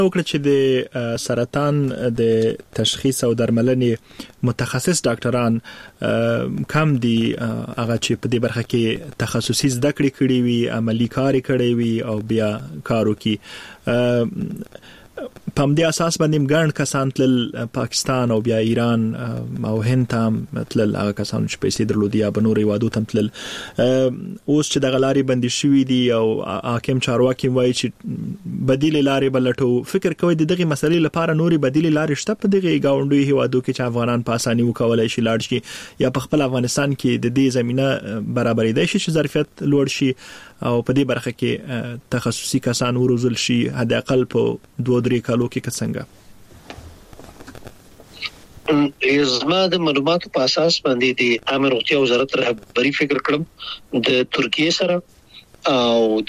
وکړه چې د سرطان د تشخیص او درملنې متخصص ډاکټران کم دي، هغه چې په دې برخه کې تخصصي زده کړې وي، عملی کار کړی وي او بیا کارو کې په دې اساس باندې ګڼ کسان تل پاکستان او بیا ایران او هند ته تل هغه کسان چې پیسې درلودي یا بنوري وادو ته تل اوس چې د غلاري بندي شوې دي او حاکم چارواکي وایي چې بدیل لارې بلټو. فکر کوي د دغه مسلې لپاره نوري بدیل لارې شته په دغه گاونډي هیوادو کې چې افغانان په اساني وکولای شي لاړ شي یا په خپل افغانستان کې د دې زمينه برابرېدای شي چې ظرفیت لوړ شي او په دې برخه کې تخصصي کسان وروزل شي حد اقل په 2-3 کالو کې څنګه؟ زما د معلوماتو په اساس باندې د عامه روغتیا وزارت رهبری فکر کړم د ترکیه سره او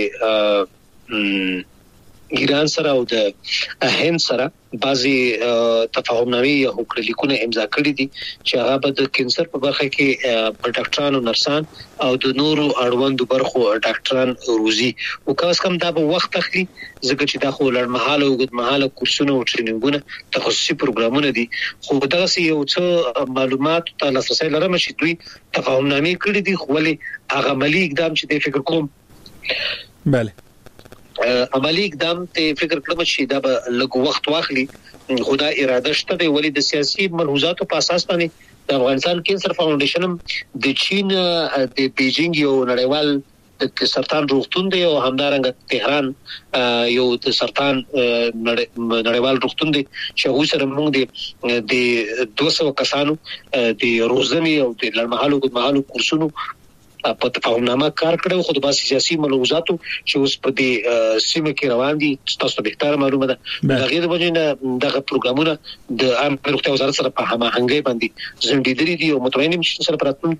د ایران سره او د هند سره بعضي تفاهمنامې یا هوکړلیکونه امضا کړي دي چې هغه به د کینسر په برخه کې په ډاکټرانو نرسان او د نورو اړوندو برخو ډاکټران روزي او کاس کم دا به وخت اخلي ځکه چې دا خو لړمحاله او اوږدمحاله کورسونه او ټریننګونه تخصصي پروګرامونه دي. خو دا یو څه معلومات ته لاسرسي لرم چې دوی تفاهمنامې کړي دي خو ولې هغه عملی اقدام چې د فکر کوم bale عملی اقدام ته فکر کړم چې دا به لږ وخت واخلي. خدا اراده شته دی ولې د سیاسي ملحوظاتو په اساس باندې د افغانستان کینسر فاونډیشن د چین د بیجینګ یو نړیوال د سرطان روغتون دی او همدارنګه تهران یو د سرطان نړیوال روغتون دی چې هغه سره موږ د 200 کسانو د روزنې او د لړمحالو کورسونو په تفاهمنامه کار کړو. خو د باسي سیاسي ملحوظاتو چې اوس په دې سیمه کې روان دي تاسو به ښه معلومه ده د غیر وجنه دغه پروګرامونه د عامه روغتیا وزارت سره په هماهنګي باندې زندګی دي او متوین چې سره پراتون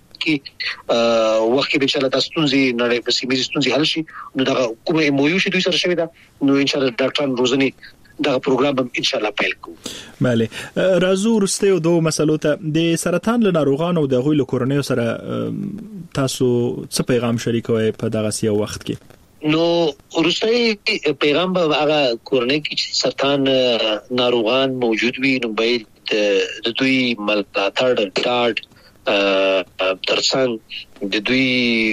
کې وخت کې چې د ستونزې نړۍ په سیمه ستونزې حل شي نو دغه کومه مویو چې دوی سره شوی دا نو ان شاء الله ډاکټران روزنه دا پروګرام هم ان شاء الله پیل کوو. bale راځو ورسته دوه مسلو ته د سرطان له ناروغانو د غوي له کورنۍ سره تاسو څه پیغام شریکوي په دغه سیاسي وخت کې؟ نو ورسته پیغام به هغه کورنۍ کې چې سرطان ناروغان موجود وي نو باید د دوی ملاتړ ډاډ ترڅنګ د دوی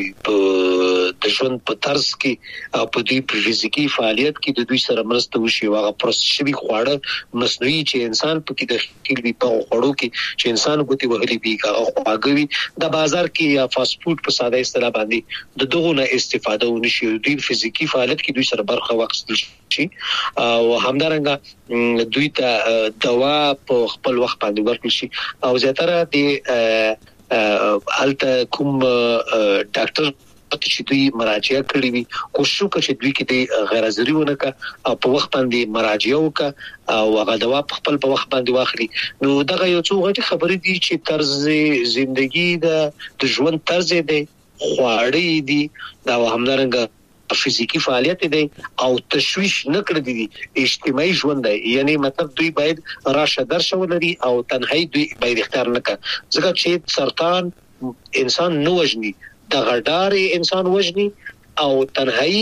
د ژوند په طرز کې او په دوی په فزیکی فعالیت کې د دوی سره مرسته وشي. هغه پروسشوي خواړه مصنوعي چې انسان په کې داخلي وي په خوړو کې چې انسان غوتي وهلي وي هغه خواږوي د بازار کې یا فاست فود په ساده اصطلاح باندې د دغه نه استفاده ونشي. دوی فزیکی فعالیت کې دوی سره برخه واخیستل شي او همدارنګه دوی ته دوا په خپل وخت باندې ورکړل شي او زیاتره د الته کوم ډاکټر چې دوی مراجعه کړې وي کوشش وکړي چې دوی کې د غیر حاضری ونکړه او په وخت باندې مراجعه وکړه او هغه دوا په خپل په وخت باندې واخلي. نو دغه یو څو غټي خبرې دي چې طرز ژوندۍ د ژوند طرز دی خواړې دي دا همدارنګه فزیکی فعالیت دی او تشویش نه کړی دي اجتماعي ژوند دی یعنی مطلب دوی باید راشه درشه ولري او تنهایی دوی باید اختیار نه کړي ځکه چې سرطان انسان نه وژني د غډاري انسان وژني او تنهایی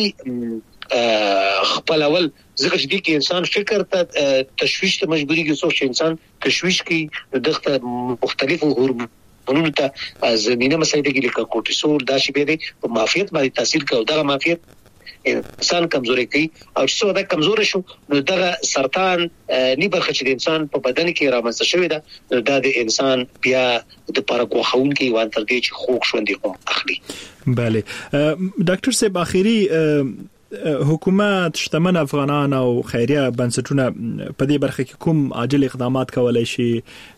خپل اول ځکه چې د انسان فکر ته تشویش ته مجبوري کې چې انسان تشویش کوي دغه مختلفو هورمونونو ته زمينه مسایده کې لکه کورټیسول دا شی به په معافیت باندې تاثیر کوي دغه معافیت انسان کمزوري کوي او چې څو دا کمزوري شو نو دغه سرطان نی برخه چې د انسان په بدن کې رامنځته شوی دا د انسان بیا د پارکو خون کې وان تر دې چې خوښ شوندي کوم اخلي. bale ډاکټر صاحب اخیری حکومت شتمن افغانان او خیریه بنسټونه په دې برخه کې کوم عاجل اقدامات کولای شي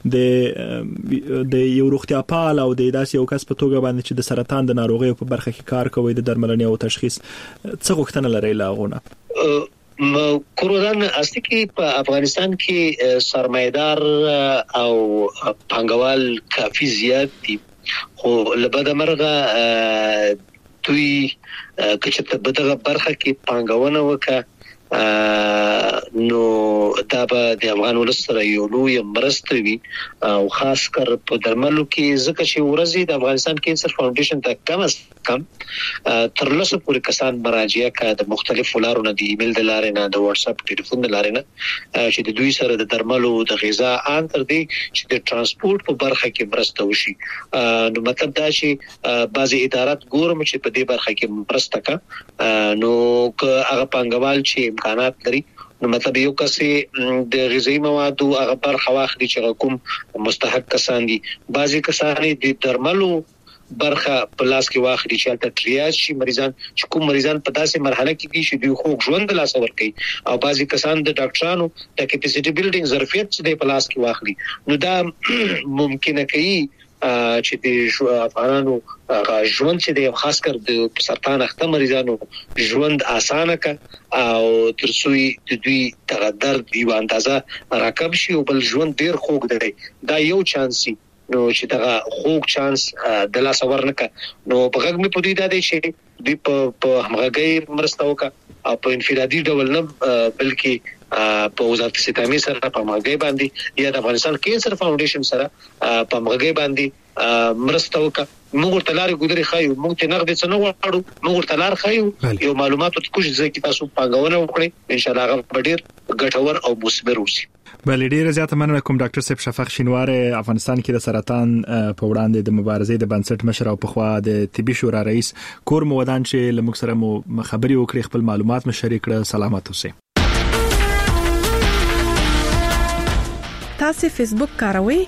د یو روغتیا پال او د داسې یو کس په توګه باندې چې د سرطان د ناروغۍ په برخه کې کار کوي د درملنې او تشخیص څه غوښتنه لري لاغونه؟ کورودان اصلي کې په افغانستان کې سرمایدار او پانګوال کافي زیات دي خو لبد مرغه دوی کچته بدغه برخه کې پانګونه وکړه نو دا به د افغان ولس سره یو لوی مرسته وي او خاص کر په درملو کې ځکه چې ورځي د افغانستان کینسر فاونډیشن ته کم از کم تر لسو پورې کسان مراجعه کوي د مختلفو لارو نه د ایمیل د لارې نه د واتس اپ ټلیفون د لارې نه چې د دوی سره د درملو د غذا ان تر دې چې د ترانسپورت په برخه کې مرسته وشي. نو مطلب دا چې بعضي ادارات ګورم چې په دې برخه کې مرسته کوي نو که هغه پنګوال چې امکانات لري نو مطلب یو کسي د غذایی موادو هغه برخه واخلي چې کوم مستحق کسان دي. بعضي کسان د درملو برخه په لاس کې واخلي چې تل ټریاج شي مریضان چې کوم مریضان په داسې مرحله کې دي چې دوی خوږ ژوند لاس ورکړي او بعضي کسان د ډاکټرانو د کیپاسټي بیلډینګ ظرفیت چې په لاس کې واخلي نو دا ممکنه کوي چې د افغانانو ژوند چې د خاص کر د سرطان اخته مریضانو ژوند اسانه ک او ترڅوي د دوی د درد یو اندازه راکم شي او بل ژوند ډیر خوږ دی. دا یو چانس نو چې دا خوږ چانس د لاس ورنکه نو په غږ می پدې دا دی چې دوی په همغږي مرسته وکړه او په انفرادي ډول نه بلکې په وزارت ستامي سره په همغږي باندې یا د افغانستان کینسر فاونډیشن سره په همغږي باندې مرسته وکړه. موږ تلار ګذري خایو موږ ته نقد څه نه وړو موږ تلار خایو یو معلوماتو کوم ځکه تاسو پنګونه وکړي ان شاء الله هغه ډیر ګټور او مثمر وي. بل ډیر زیاته مننه کوم ډاکټر صاحب شفاق شینوار افغانستان کې د سرطان په وړاندې د مبارزې د بنسټ مشر او په خوا د طبي شورا رئیس کور مودان چې لمک سره مو خبري وکړي خپل معلومات مو شریک کړه. سلامات اوسئ. تاسو فیسبوک کاروئ؟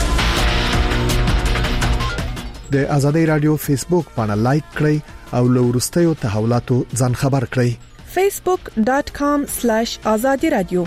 د ازادي رادیو فیسبوک باندې لایک کړئ او له وروستیو تحولاتو ځان خبر کړئ. facebook.com/azadi radio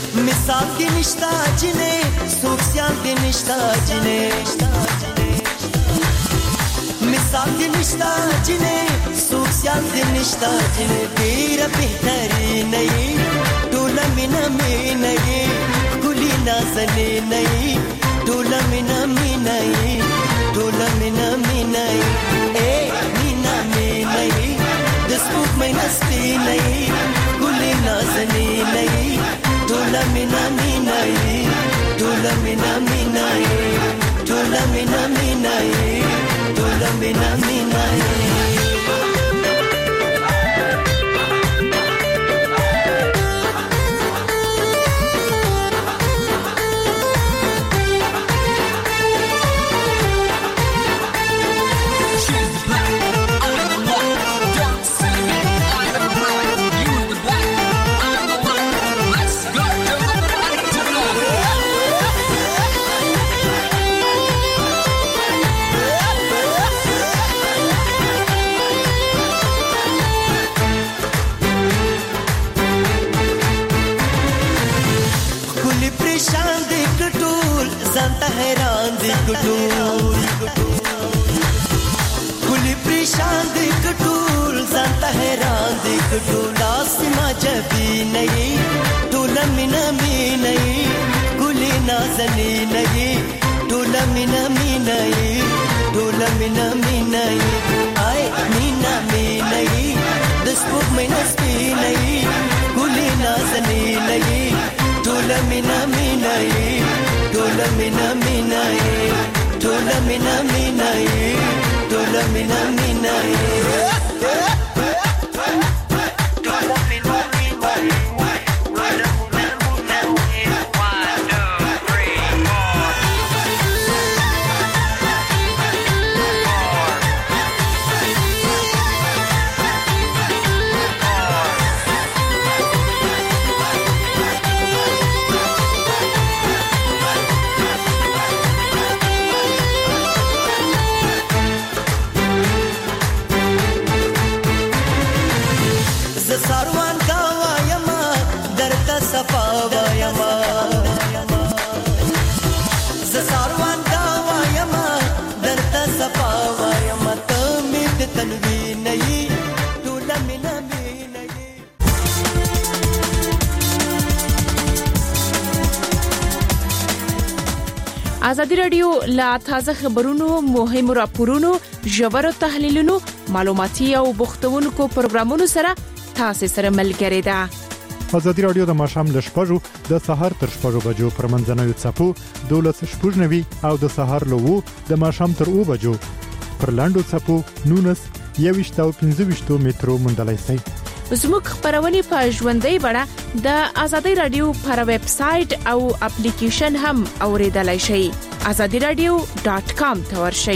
Misal ki nishta jine, soksyan ki nishta jine. نشتا جنې سوسیال دې نشتا جنې ډېر بهتري نه ټول مینا مینا ګلي نازنې نه ټول مینا مینا ټول مینا مینا اے مینا مینا د سپوږ مینا سپینې ګلي نازنې نه ټول مینا مینا ټول مینا مینا ټول مینا مینا ټول مینا مینا زانتا حیران دی کټول کلی پریشان دی کټول زانتا حیران دی کټول اسما جبی نه ټول مینا مینا کلی نازنی نه ټول مینا مینا ټول مینا مینا آی مینا مینا د سپوږ مینا سپینې کلی نازنی نه ټول مینا مینا ټول مینا مینا ټول مینا مینا ټول مینا مینا ازادي رادیو لا تازه خبرونو مهم راپورونو ژور تحلیلونو معلوماتي او بوختونکو پروګرامونو سره تاسو سره ملګری ده ازادي رادیو د ماشام ل شپږو د سحر تر شپږو بجو پر منځنوي چپو 12:90 او د سحر له 2 د ماشام تر 2 بجو پر لاندو چپو 19:25 مترو مندلای سي زموږ خبرونه په ژوندۍ بڼه د ازادي رادیو پر ویب سټ او اپلیکیشن هم اوریدلای شئ azadiradio.com ته ورشئ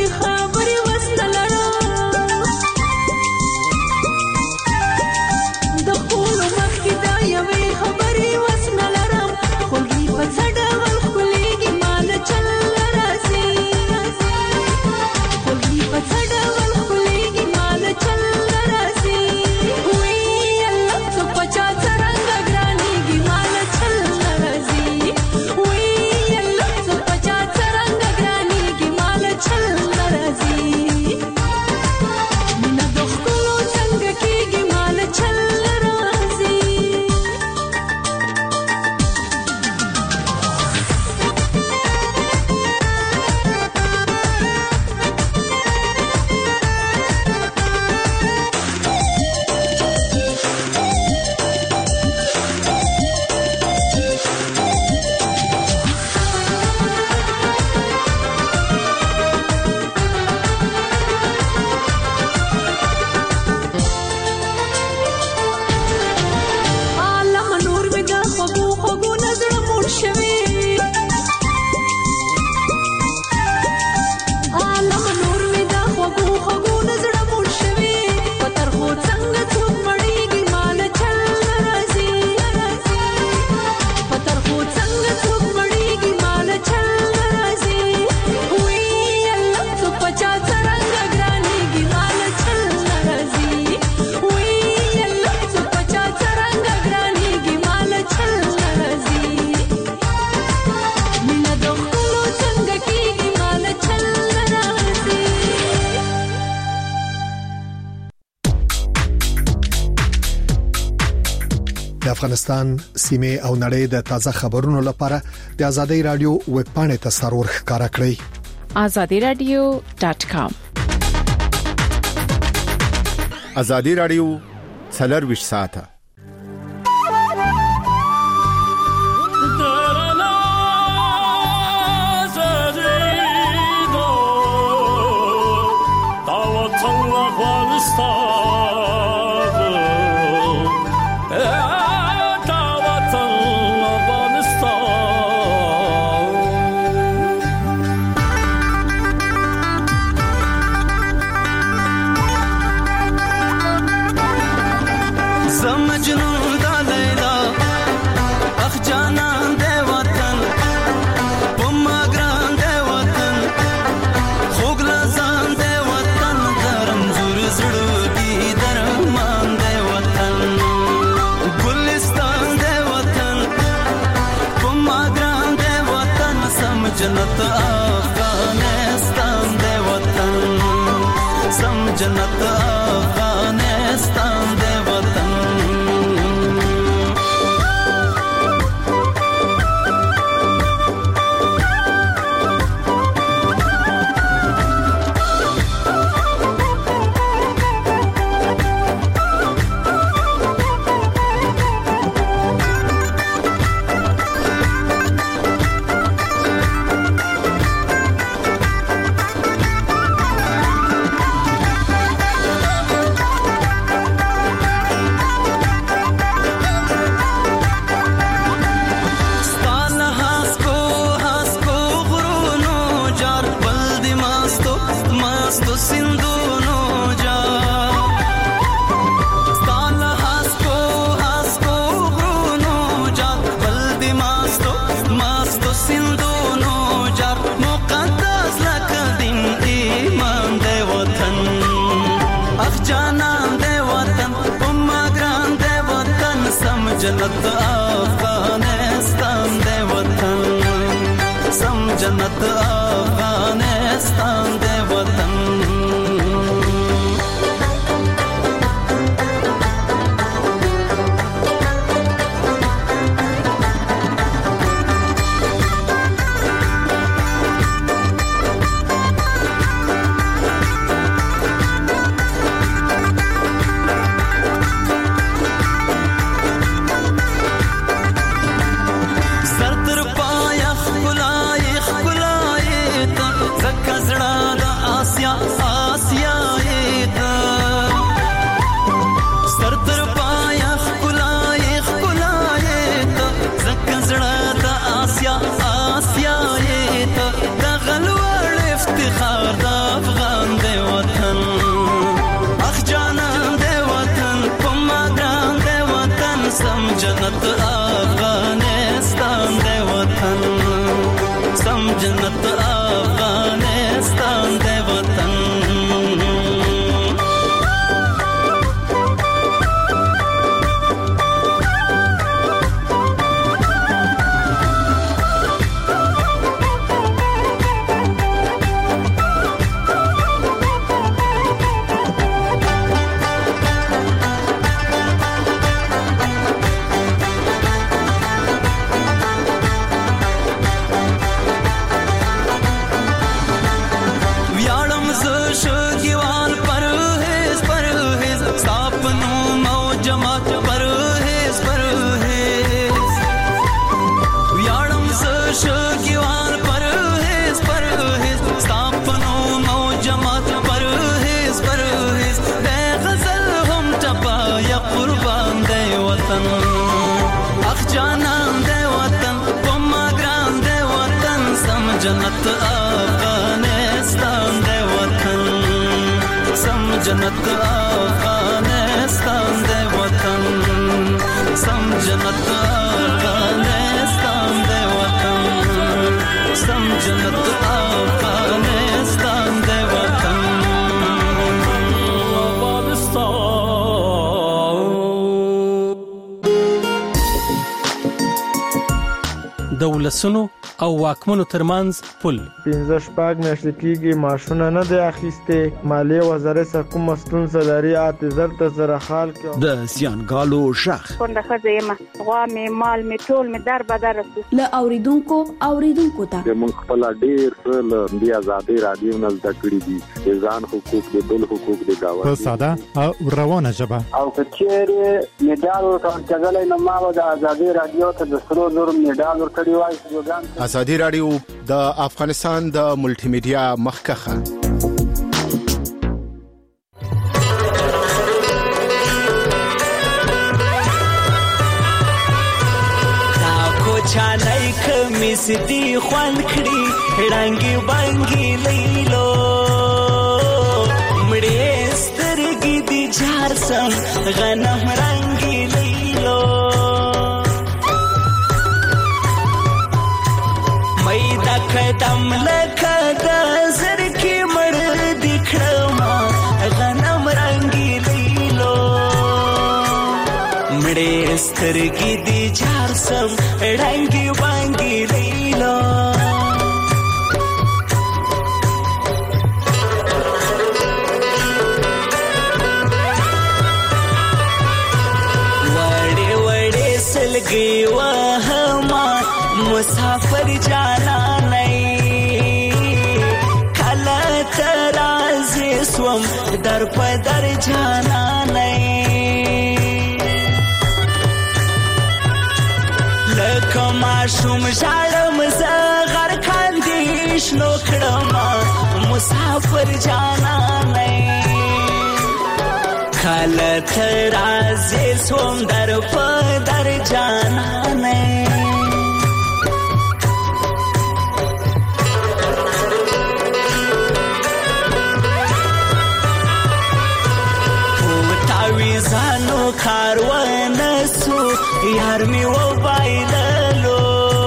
خبرې وسنلره د خپل مخ کې دا یوې خبرې وسنلره خوږی په څډول خلیږي مال چل راځي خوږی په څډول خلیږي مال چل راځي وی الله څو پچا څرنګ ګرانېږي مال چل راځي وی الله څو پچا څرنګ ګرانېږي مال چل راځي مینا د خپلو څنګه کېږي مال چل راځي عالم نور مې د خوږو خوږو نظر موړ شوی عالم نور مې د خوږو خوږو نظر موړ شوی پتر خو څنګه څوک مړېږي مال چل راځي پتر خو څنګه څوک مړېږي مال چل راځي وی الله څو پچا څرنګ ګرانېږي مال چل راځي وی الله څو پچا څرنګ ګرانېږي مال چل راځي مینا د خپلو څنګه کېږي مال چل راځي د افغانستان سیمه او نړۍ د تازه خبرونو لپاره د ازادي رادیو ویب پاڼې ته سرور ښکارا کړئ azadiradio.com ازادي رادیو 24 ساعته समझनू दा लैला अख जाना दे वतन पुम्मा ग्रान दे वतन खोगला जान दे वतन धर्म जुर जुड़ दी दरमान दे वतन गुलिस्तान दे वतन पुम्मा ग्रान दे वतन समझनत अफगानिस्तान दे वतन समझनत अफगानिस्तान दे वतन जन्नत अफगानिस्तान दे वतन सम जन्नत अफगानिस्तान दे वतन जन्नत अफगानिस्तान दे वतन सम जन्नत अफगानिस्तान दे वतन जन्नत अफगानिस्तान दे वतन सम जन्नत अफगानिस्तान दे वतन सम जन्नत अफगानिस्तान दे वतन सम जन्नत अफगानिस्तान दे वतन دولسونو او واکمنو ترمنځ پل 15 شپږ میاشتې کېږي ماشونه نه دی اخیسته مالیه وزارت کوم مسلون سلاري اعتذار ته سره خال کې د سیانګالو شخ څنګه خزیمه غوا می مال می ټول می در بدر ل اوریدونکو ته د مونږ خپل ډیر له دی آزادي رادیو نه زده کړی دي ځان حقوق د بل حقوق د گاوه په ساده او روانه ژبه او کچېره میډال ورکړل کېدل نه ما د آزادي رادیو ته د سرو زر میډال ورکړی وای ازادي رادیو د افغانستان د ملټي میډیا مخکخه چانای کمیس دی خوان کړي رنگي بانګي لیلو مړې سترګې دی جار سم غنم رنگي لیلو مې دا قدم لکه د زر کې مړ دی کړم غنم رنگي لیلو مړې سترګې دی جار سم رنگي بانګي لیلو وړې وړې سلګي وهما مسافر جانا نه کله ترازه سوم در په در جانا نه کما شوم شالم زغر کاندیش نو کړما مسافر جانا نه کله ترازه سوم در په در جانا نه زانو کاروان سو یار می و بایللو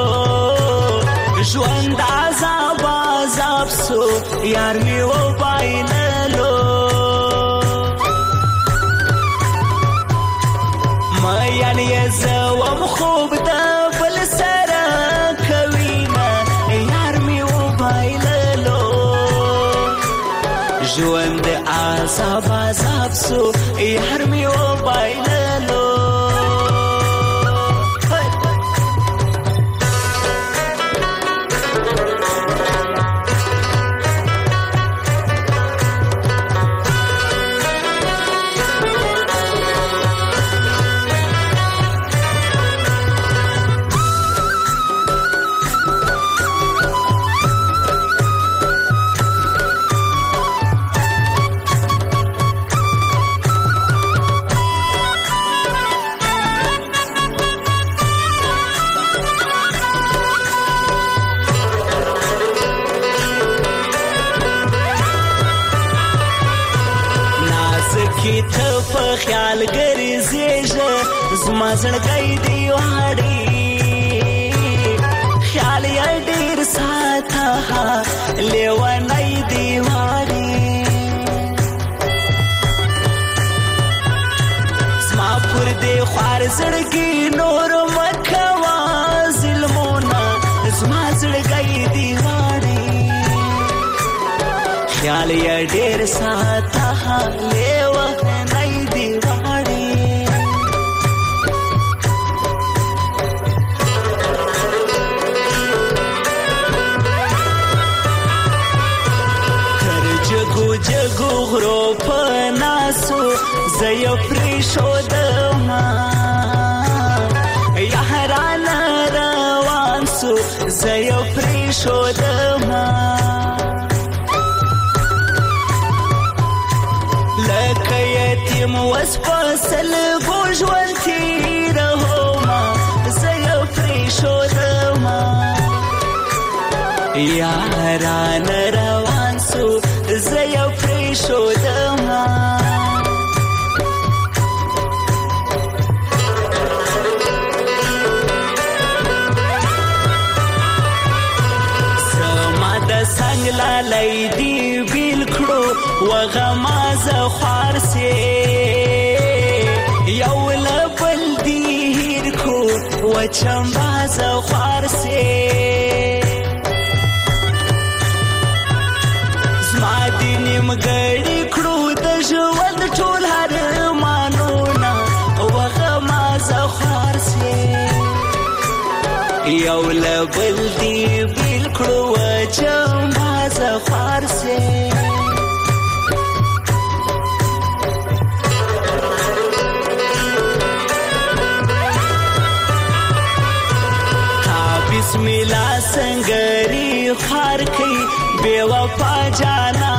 ژوند عذاب عذاب سو یار می و بایللو ما یعنی زوم خوب د بل سره کوینا یار می و بایللو ژوند عذاب عذاب سو یار می و بایللو کې ته په خیال ګرځېږه زما زړګی دی واړي خیال یې ډېر ساته لیونی دی واړي زما پر دې خوار زړګي نور مکوا ظلمونه زما زړګی دی واړي خیال یې ډېر ساته لیونی دی واړي تر جګو جګو غرو په ناسو زه یې پرېښودمه یارانه روان سو زه یې پرېښودمه لکه یتیم وس په سلګو ژوند تېرومه زه یې پرېښودمه یارانه روان سو زه یې پرېښودمه څنګ لالی دی بیل کړو وغما زه خوار سې یو له بل دی هیر کړو وچمبا زه خوار سې زما دې نیمګړي کړو د ژوند ټول ارمانونه وغما زه خوار سې یو له بل دی بیل کړو وچمبا زه خوار سې بسم الله سنگری خار کئی بے وفا جانا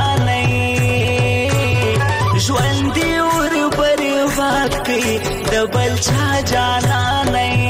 نہیں ژوند دی اور برباد کئی د بل چا جانا نہیں